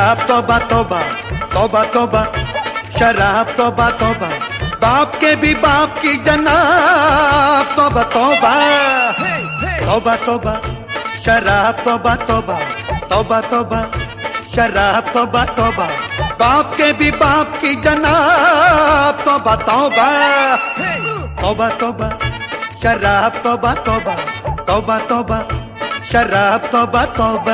शराब तौबा तौबा, तौबा तौबा, शराब तौबा तौबा, बाप के भी बाप की जनाब तौबा तौबा, तौबा तौबा, शराब तौबा तौबा, तौबा तौबा, शराब तौबा तौबा, बाप के भी बाप की जनाब तौबा तौबा, तौबा तौबा, शराब तौबा तौबा, तौबा तौबा, शराब तौबा तौबा।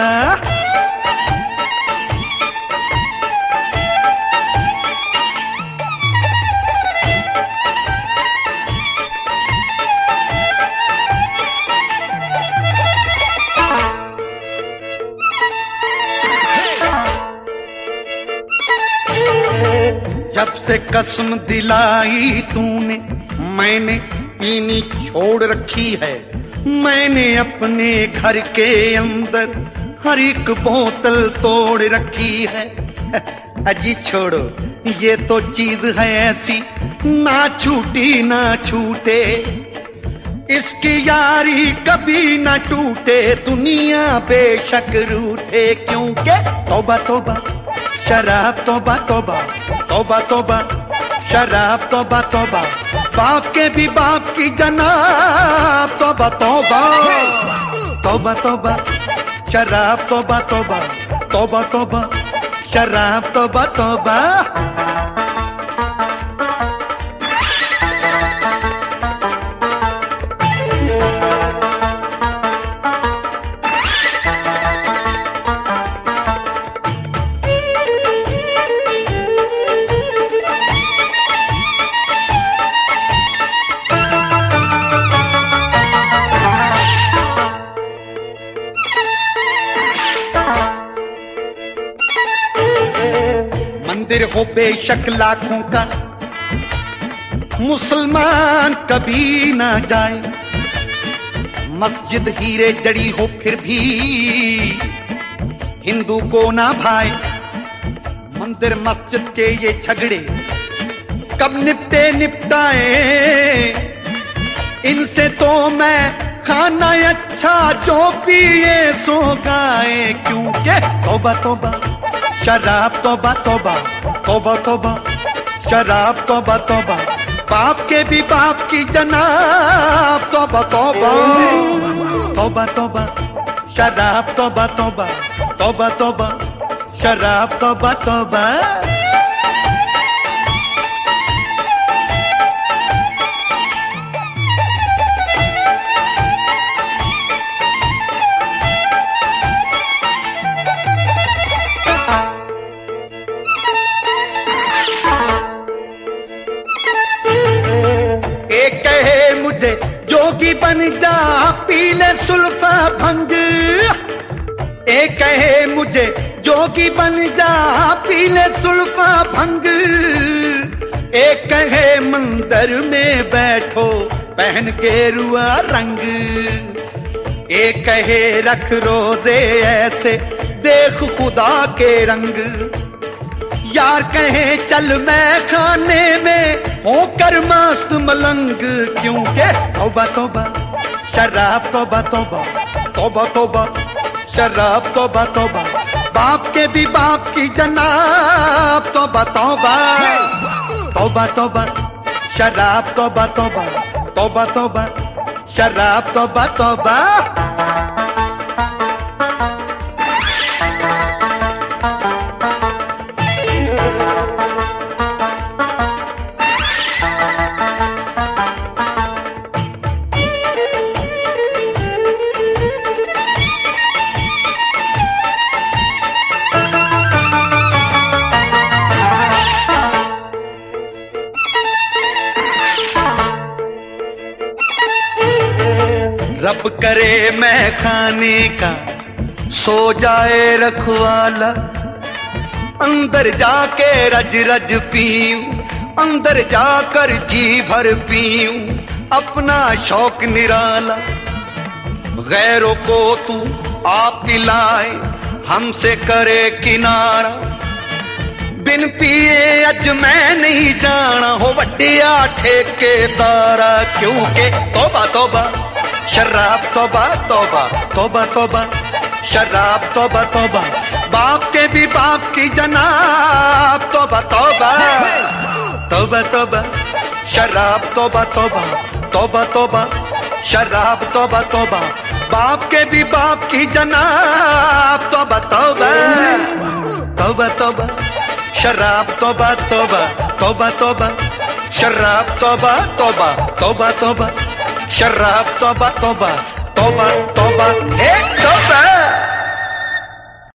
जब से कसम दिलाई तूने मैंने पीनी छोड़ रखी है, मैंने अपने घर के अंदर हर एक बोतल तोड़ रखी है। अजी छोड़ो, ये तो चीज है ऐसी ना छूटी ना छूटे, इसकी यारी कभी ना टूटे, दुनिया बेशक रूठे, क्योंकि तौबा तौबा, शराब तौबा तौबा, तौबा तौबा, शराब तौबा तौबा, बाप के भी बाप की जनाब तौबा तौबा, तौबा तौबा, शराब तौबा तौबा, तौबा तौबा, शराब तौबा तौबा। मंदिर हो बेशक लाखों का, मुसलमान कभी ना जाए, मस्जिद हीरे जड़ी हो फिर भी हिंदू को ना भाए, मंदिर मस्जिद के ये झगड़े कब निपटाए, इनसे तो मैं खाना अच्छा जो पिए सो गाए, क्योंकि तौबा तौबा, शराब तौबा तौबा, तौबा तौबा, शराब तौबा तौबा, बाप के भी बाप की जनाब तौबा तौबा, तौबा तौबा, शराब तौबा तौबा, तौबा तौबा, शराब तौबा तौबा। एक कहे मुझे जोगी बन जा पी ले सुल्फा भंग, एक कहे मुझे जोगी बन जा पी ले सुल्फा भंग, एक कहे मंदिर में बैठो पहन के रुआ रंग, एक कहे रख रोजे ऐसे देख खुदा के रंग, यार कहे चल मैं खाने में होकर मस्त मलंग, क्योंकि तौबा तौबा, शराब तौबा तौबा, तौबा तौबा, शराब तौबा तौबा, बाप के भी बाप की जनाब तौबा तौबा, तौबा तौबा, शराब तौबा तौबा, तौबा तौबा, शराब तौबा तौबा। रब करे मैं खाने का सो जाए रखवाला, अंदर जाके रज रज पीऊं, अंदर जाकर जी भर पीऊं, अपना शौक निराला, गैरों को तू आप पिलाए हमसे करे किनारा, बिन पिए अज मैं नहीं जाना हो वड्डिया ठेकेदारा, क्योंकि तौबा तौबा, शराब तौबा तौबा, तौबा तौबा, शराब तौबा तौबा, बाप के भी बाप की जनाब, तौबा तौबा तौबा तौबा, शराब तौबा तौबा, तौबा तौबा, शराब तौबा तौबा, बाप के भी बाप की जनाब, तौबा तौबा तौबा तौबा, शराब तौबा तौबा, तौबा तौबा, शराब तौबा तौबा, तौबा तौबा, शराब तौबा तौबा, तौबा तौबा, एक तौबा।